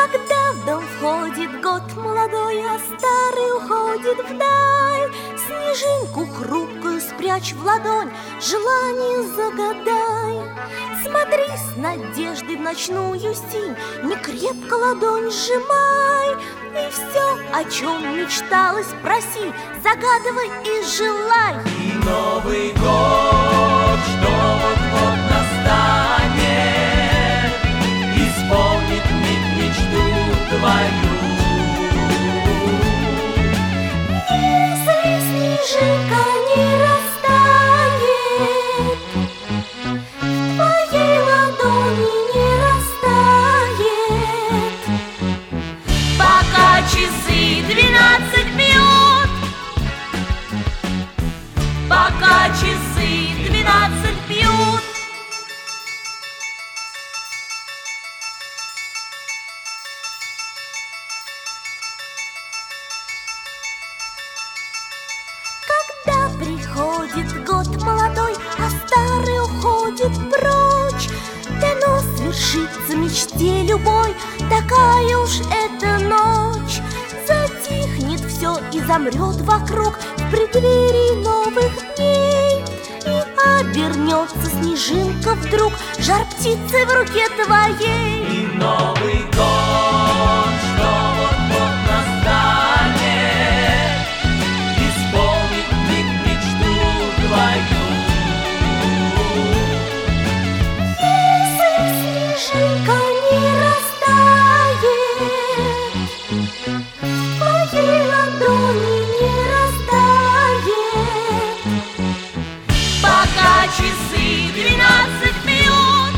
Когда в дом входит год молодой, а старый уходит вдаль, снежинку хрупкую спрячь в ладонь, желание загадай. Смотри с надеждой в ночную синь, не крепко ладонь сжимай, и все, о чем мечталось, проси, загадывай и желай. И Новый год, что вот-вот настанет, исполнит миг мечту твою. Если снежинка не растает, в твоей ладони не растает, Пока часы 12 бьют, пока часы 12 бьют. когда приходит год молодой, а старый уходит прочь, дано свершится мечте любой, такая уж эта ночь. Затихнет все и замрет вокруг в преддверии новых дней, и обернется снежинка вдруг жар птицы в руке твоей. И Новый год, что вот-вот настанет, исполнит миг мечту твою. Если снежинка не растает, в твоей ладони не растает, Пока часы 12 бьют,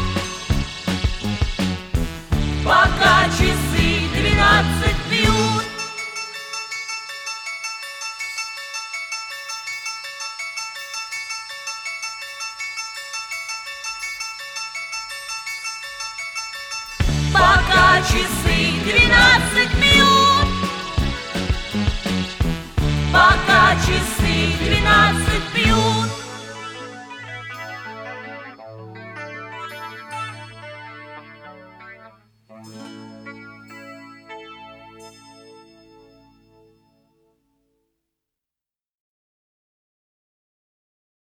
пока часы 12 бьют. Пока часы